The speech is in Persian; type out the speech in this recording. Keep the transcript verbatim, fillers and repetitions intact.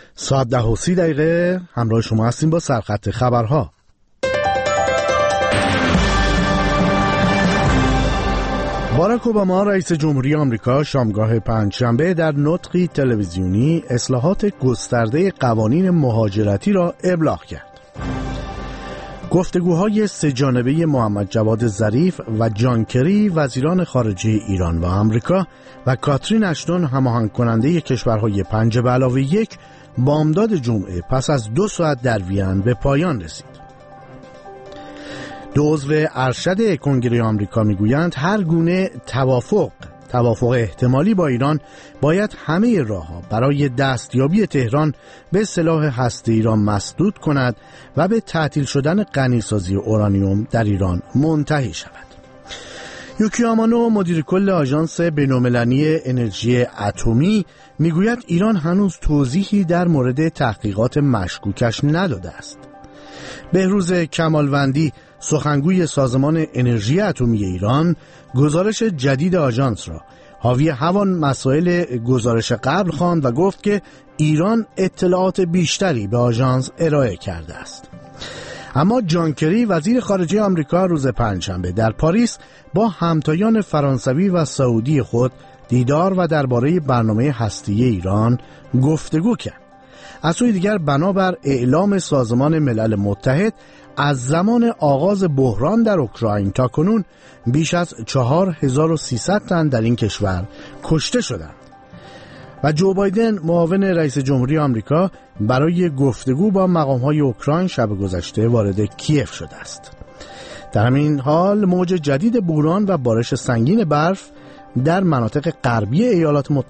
ساعت ده و سی دقیقه همراه شما هستیم با سرخط خبرها. باراک اوباما رئیس جمهوری آمریکا شامگاه پنجشنبه در نطقی تلویزیونی اصلاحات گسترده قوانین مهاجرتی را ابلاغ کرد. گفتگوهای سه جانبه محمد جواد ظریف و جان کری وزیران خارجه ایران و آمریکا و کاترین اشتون هماهنگ کننده کشورهای پنج به علاوه یک بامداد جمعه پس از دو ساعت در وین به پایان رسید. دو عضو ارشد کنگره آمریکا میگویند هر گونه توافق توافق احتمالی با ایران باید همه راهها برای دستیابی تهران به سلاح هسته‌ای را مسدود کند و به تعطیل شدن غنیسازی اورانیوم در ایران منتهی شود. یوکی آمانو مدیر کل آژانس بین‌المللی انرژی اتمی میگوید ایران هنوز توضیحی در مورد تحقیقات مشکوکش نداده است. بهروز کمالوندی سخنگوی سازمان انرژی اتمی ایران گزارش جدید آژانس را حاوی همان مسائل گزارش قبل خواند و گفت که ایران اطلاعات بیشتری به آژانس ارائه کرده است. اما جان کری وزیر خارجه آمریکا روز پنجشنبه در پاریس با همتایان فرانسوی و سعودی خود دیدار و درباره برنامه هسته‌ای ایران گفتگو کرد. از سوی دیگر بنابر اعلام سازمان ملل متحد از زمان آغاز بحران در اوکراین تا کنون بیش از چهار هزار و سیصد تن در این کشور کشته شدند. و جو بایدن معاون رئیس جمهوری آمریکا برای گفتگو با مقام‌های اوکراین شب گذشته وارد کیف شده است. در همین حال موج جدید بوران و بارش سنگین برف در مناطق غربی ایالات متحده